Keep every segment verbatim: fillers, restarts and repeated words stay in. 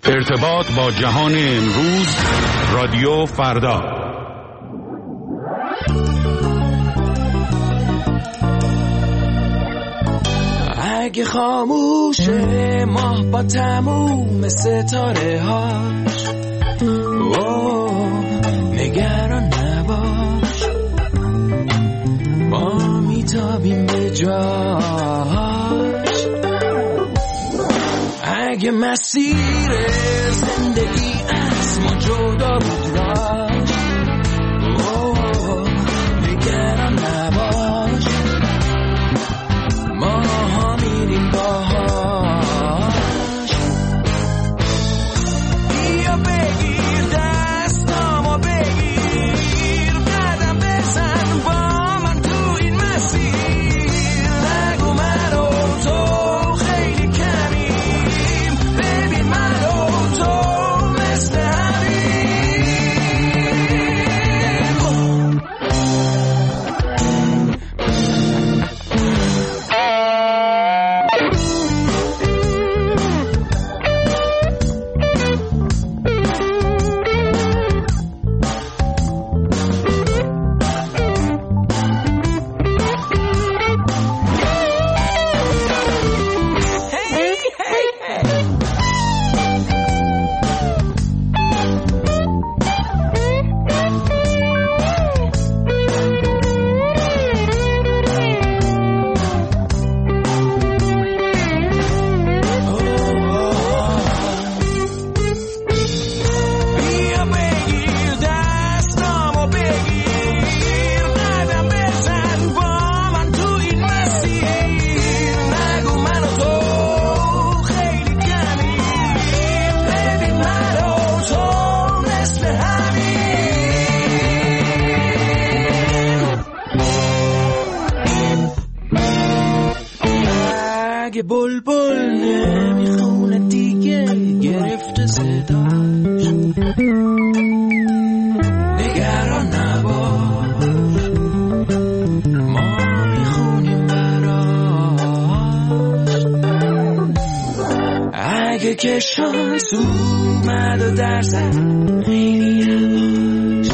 ارتباط با جهان امروز، رادیو فردا. اگه خاموشه ماه با تموم ستاره هاش، نگران نباش، ما میتابیم به جاش. اگه مسیر زندگی از ما جدا بود راش، نگران نباش، ما ها میریم باهاش. بیا بگیر دستامو بگیر، قدم بزن با من تو این مسیر. نگو من و تو خیلی کمیم، ببین من و تو مثل بلبل نمیخونه دیگه گرفته صداش، نگران نباش، ما میخونیم براش. اگه که شانس اومد و در زد خیلی یواش،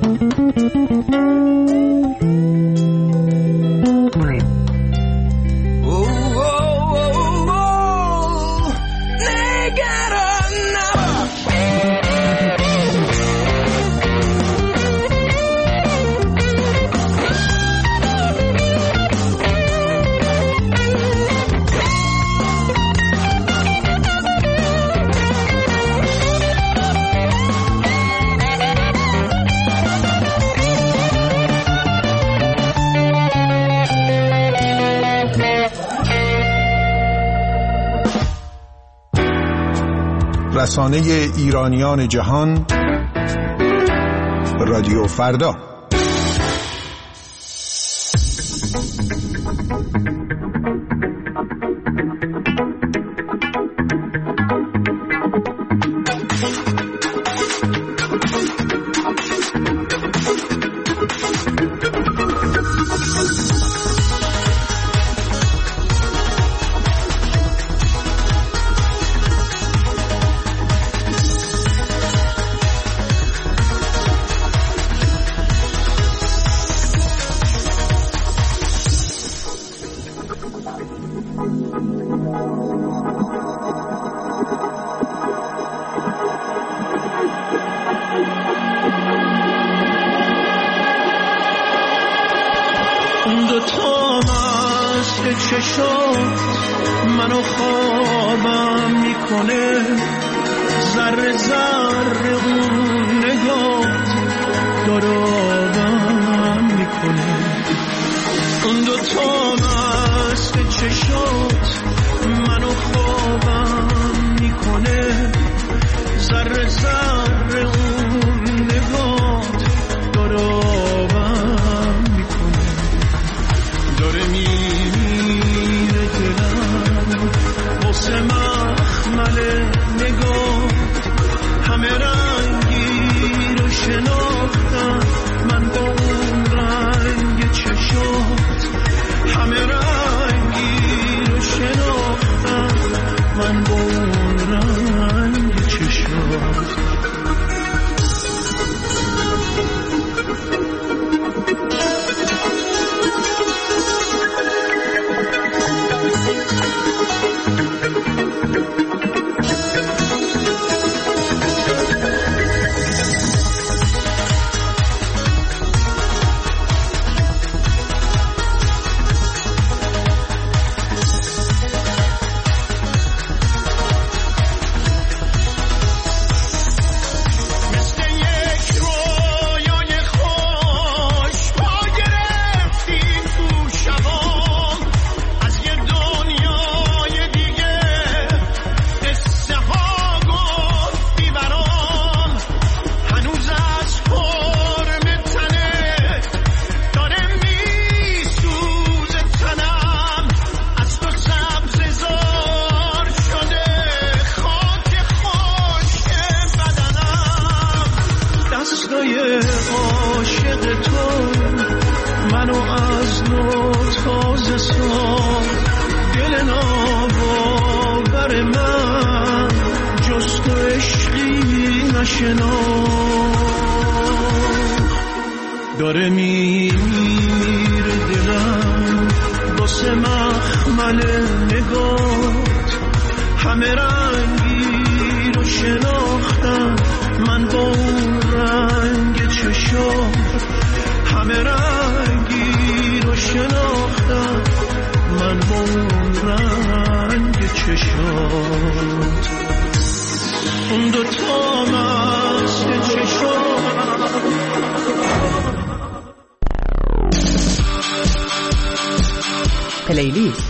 رسانه ایرانیان جهان، رادیو فردا. منو خوابم میکنه، ذره ذره اون نگات دارابم میکنه. اون دوتا مست چشات منو خوابم میکنه، ذره ذره اون نگات دارابم میکنه. داره میمیره دلم واسه مخمل نگات، همه رنگی رو شناختم من با اون رنگ چشات، همه رنگی رو شناختم من با اون رنگ چشات. داره میمیره دلم واسه مخمل نگات، همه رنگی رو شناختم من با اون رنگ چشات، همه رنگی رو شناختم من با اون رنگ چشات، اون دو تا مست چشات. پلیلیست.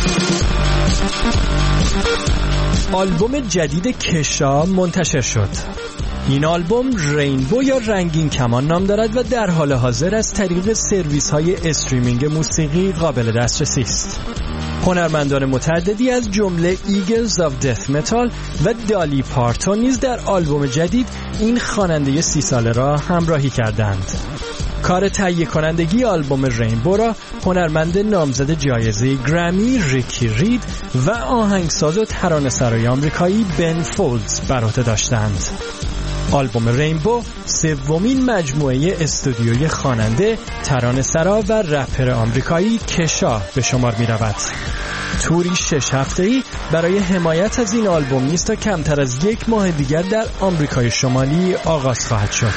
آلبوم جدید کشا منتشر شد. این آلبوم رینبو یا رنگین کمان نام دارد و در حال حاضر از طریق سرویس های استریمینگ موسیقی قابل دسترسی است. هنرمندان متعددی از جمله ایگلز آف دث متال و دالی پارتون نیز در آلبوم جدید این خواننده سی ساله را همراهی کردند. کار تهیه کنندگی آلبوم رینبو را هنرمند نامزد جایزه گرمی ریکی رید و آهنگساز و ترانه‌سرای آمریکایی بن فولدز بر عهده داشتند. آلبوم رینبو سومین مجموعه استودیویی خواننده، ترانه‌سرا و رپر آمریکایی کشا به شمار می‌رود. توری شش هفته‌ای برای حمایت از این آلبوم نیست تا کمتر از یک ماه دیگر در آمریکای شمالی آغاز خواهد شد.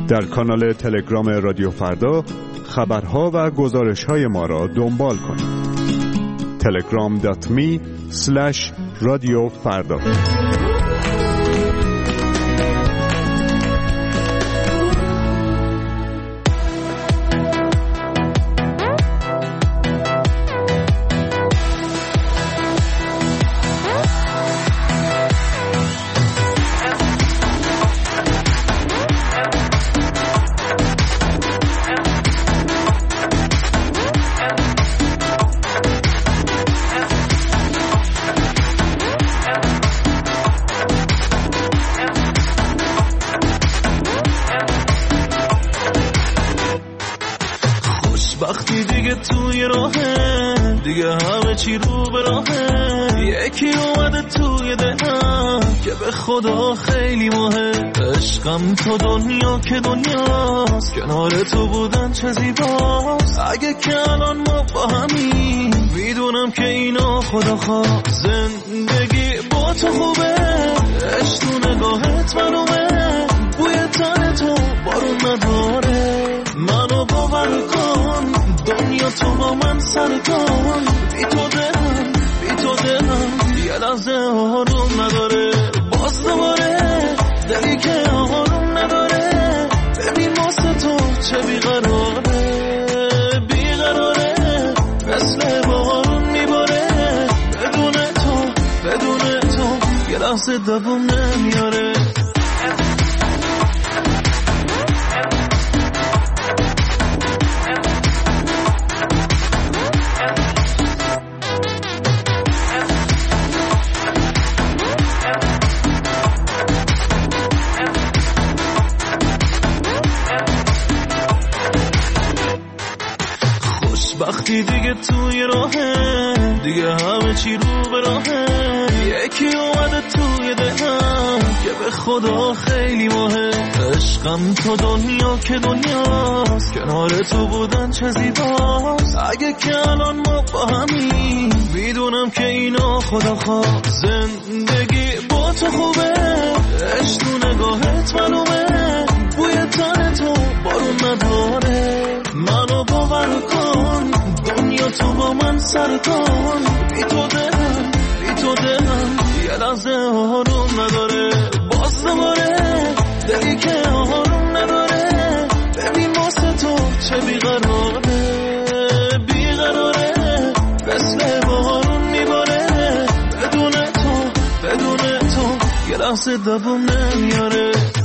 در کانال تلگرام رادیو فردا خبرها و گزارش‌های ما را دنبال کنید. تلگرام دات می اسلش رادیو فردا. وقتی دیگه توی راهه، دیگه همه چی رو به راهه. یکی اومده توی دلم که به خدا خیلی مهم. عشقم تو دنیا که دنیاست، کنار تو بودن چه زیباست. اگه که الان ما با همین، میدونم که اینا خدا خواست. زندگی با تو خوبه، عشق تو نگاهت معلومه. بوی تن تو بارون نداره، منو باور کن دنیا تو با من سر کن. بی تو دلم بی تو دلم یه لحظه آروم نداره. باز دوباره دلی که آروم نداره. ببین واسه تو چه بیقراره، بیقراره مثل بارون میباره. بدون تو بدون تو یه لحظه دووم نمیاره. وقتی دیگه توی راهه، دیگه همه چی رو به راهه. یکی اومده توی دلم که به خدا خیلی مهم. عشقم تو دنیا که دنیاست، کنار تو بودن چه زیباست. اگه که الان ما با همین، میدونم که اینا خدا خواست. زندگی با تو خوبه، عشق تو نگاهت معلومه. بوی تن تو بارون نداره، منو باور کن دنیا تو با من سر کن. بی تو دلم بی تو دلم یه لحظه آروم نداره. باز دوباره دلی که آروم نداره. ببین واسه تو چه بیقراره، بیقراره مثل بارون میباره. بدون تو بدون تو یه لحظه دووم نمیاره.